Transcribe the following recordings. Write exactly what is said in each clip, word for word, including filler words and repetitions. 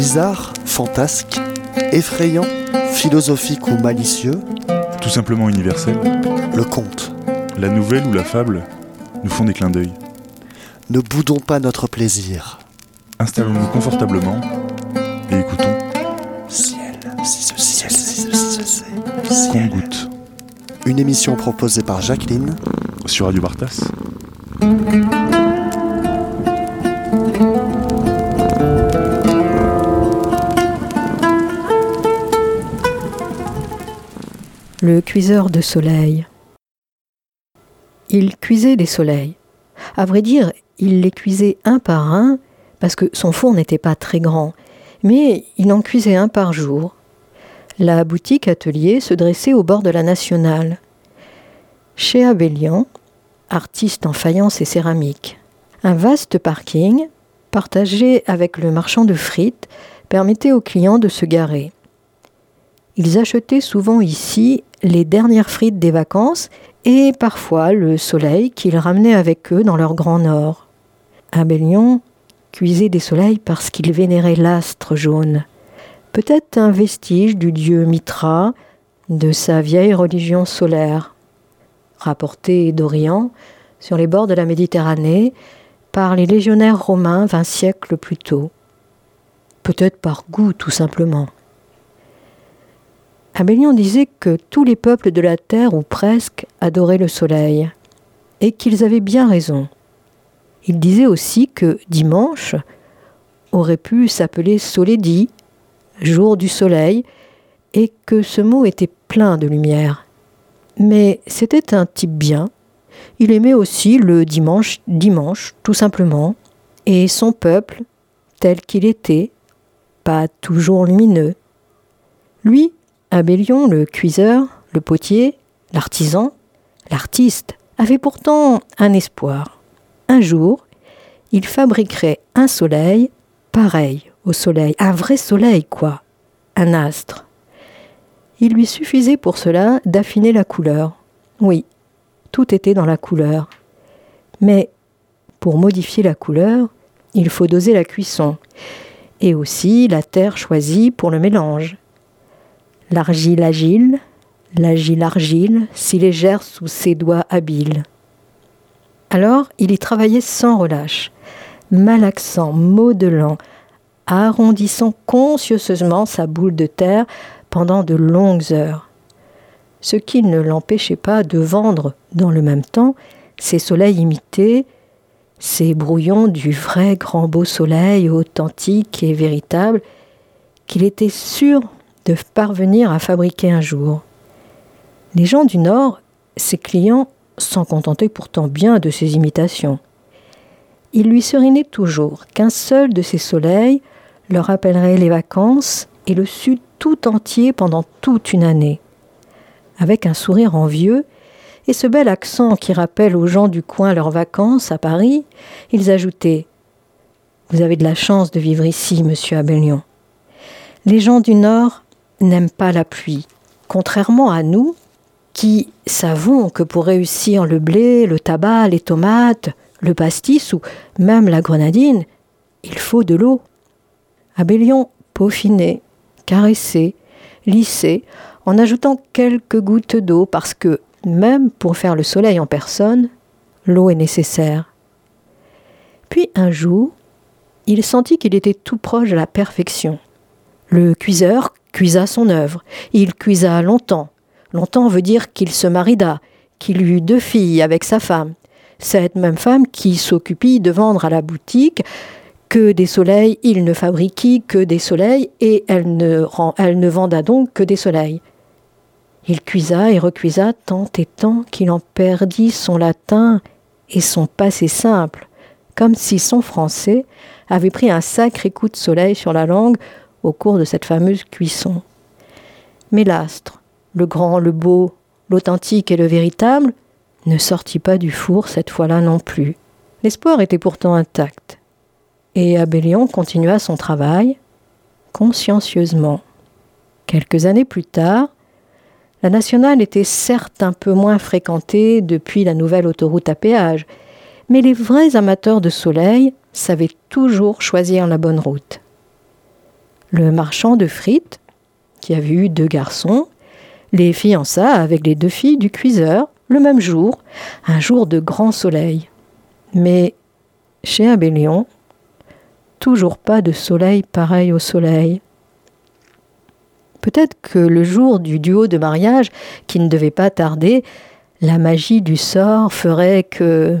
Bizarre, fantasque, effrayant, philosophique ou malicieux, tout simplement universel, le conte, la nouvelle ou la fable nous font des clins d'œil. Ne boudons pas notre plaisir. Installons-nous confortablement et écoutons. Ciel, si ce ciel, si ce ciel, si ce Compte-gouttes. Une émission proposée par Jacqueline sur Radio Bartas. Le cuiseur de soleil. Il cuisait des soleils. À vrai dire, il les cuisait un par un, parce que son four n'était pas très grand, mais il en cuisait un par jour. La boutique atelier se dressait au bord de la Nationale. Chez Abellian, artiste en faïence et céramique, un vaste parking, partagé avec le marchand de frites, permettait aux clients de se garer. Ils achetaient souvent ici les dernières frites des vacances et parfois le soleil qu'ils ramenaient avec eux dans leur Grand Nord. Abellion cuisait des soleils parce qu'il vénérait l'astre jaune, peut-être un vestige du dieu Mitra, de sa vieille religion solaire, rapporté d'Orient sur les bords de la Méditerranée par les légionnaires romains vingt siècles plus tôt. Peut-être par goût tout simplement. Abellion disait que tous les peuples de la terre, ou presque, adoraient le soleil, et qu'ils avaient bien raison. Il disait aussi que dimanche aurait pu s'appeler Solédi, jour du soleil, et que ce mot était plein de lumière. Mais c'était un type bien. Il aimait aussi le dimanche, dimanche, tout simplement, et son peuple, tel qu'il était, pas toujours lumineux. Lui, Abellion, le cuiseur, le potier, l'artisan, l'artiste, avait pourtant un espoir. Un jour, il fabriquerait un soleil pareil au soleil, un vrai soleil quoi, un astre. Il lui suffisait pour cela d'affiner la couleur. Oui, tout était dans la couleur. Mais pour modifier la couleur, il faut doser la cuisson, et aussi la terre choisie pour le mélange. L'argile agile, l'agile argile, si légère sous ses doigts habiles. Alors, il y travaillait sans relâche, malaxant, modelant, arrondissant consciencieusement sa boule de terre pendant de longues heures. Ce qui ne l'empêchait pas de vendre, dans le même temps, ses soleils imités, ses brouillons du vrai grand beau soleil authentique et véritable, qu'il était sûr de parvenir à fabriquer un jour. Les gens du Nord, ses clients, s'en contentaient pourtant bien de ses imitations. Il lui serinait toujours qu'un seul de ces soleils leur rappellerait les vacances et le Sud tout entier pendant toute une année. Avec un sourire envieux et ce bel accent qui rappelle aux gens du coin leurs vacances à Paris, ils ajoutaient « Vous avez de la chance de vivre ici, monsieur Abellion. Les gens du Nord n'aiment pas la pluie, contrairement à nous, qui savons que pour réussir le blé, le tabac, les tomates, le pastis ou même la grenadine, il faut de l'eau. » Abellion peaufinait, caressait, lissait, en ajoutant quelques gouttes d'eau parce que, même pour faire le soleil en personne, l'eau est nécessaire. Puis un jour, il sentit qu'il était tout proche de la perfection. Le cuiseur cuisa son œuvre. Il cuisa longtemps. Longtemps veut dire qu'il se marida, qu'il eut deux filles avec sa femme. Cette même femme qui s'occupit de vendre à la boutique que des soleils, il ne fabriquait que des soleils et elle ne, rend, elle ne venda donc que des soleils. Il cuisa et recuisa tant et tant qu'il en perdit son latin et son passé simple, comme si son français avait pris un sacré coup de soleil sur la langue au cours de cette fameuse cuisson. Mais l'astre, le grand, le beau, l'authentique et le véritable, ne sortit pas du four cette fois-là non plus. L'espoir était pourtant intact. Et Abellion continua son travail, consciencieusement. Quelques années plus tard, la Nationale était certes un peu moins fréquentée depuis la nouvelle autoroute à péage, mais les vrais amateurs de soleil savaient toujours choisir la bonne route. Le marchand de frites, qui avait eu deux garçons, les fiança avec les deux filles du cuiseur le même jour, un jour de grand soleil. Mais chez Abélion, toujours pas de soleil pareil au soleil. Peut-être que le jour du duo de mariage, qui ne devait pas tarder, la magie du sort ferait que...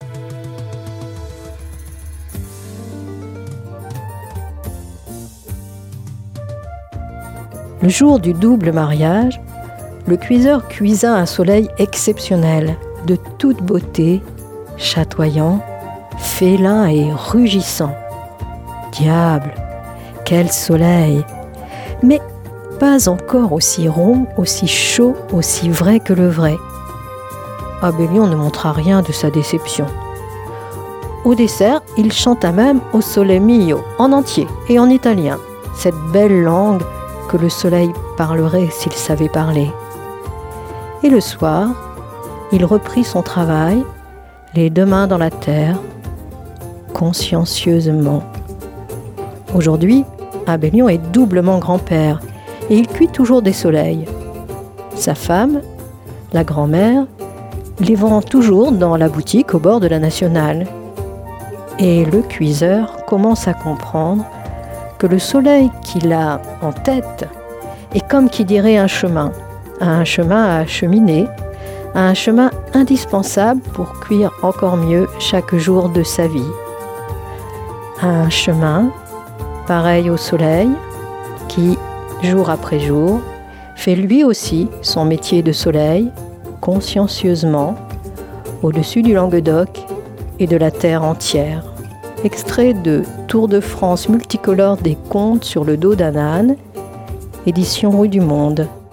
Le jour du double mariage, le cuiseur cuisa un soleil exceptionnel, de toute beauté, chatoyant, félin et rugissant. Diable, quel soleil! Mais pas encore aussi rond, aussi chaud, aussi vrai que le vrai. Abélion ne montra rien de sa déception. Au dessert, il chanta même au Sole Mio, en entier et en italien, cette belle langue que le soleil parlerait s'il savait parler. Et le soir, il reprit son travail, les deux mains dans la terre, consciencieusement. Aujourd'hui, Abélion est doublement grand-père et il cuit toujours des soleils. Sa femme, la grand-mère, les vend toujours dans la boutique au bord de la Nationale. Et le cuiseur commence à comprendre que le soleil qu'il a en tête est comme qui dirait un chemin, un chemin à acheminer, un chemin indispensable pour cuire encore mieux chaque jour de sa vie. Un chemin pareil au soleil qui, jour après jour, fait lui aussi son métier de soleil, consciencieusement, au-dessus du Languedoc et de la terre entière. Extrait de Tour de France multicolore des contes sur le dos d'un âne, édition Rue du Monde.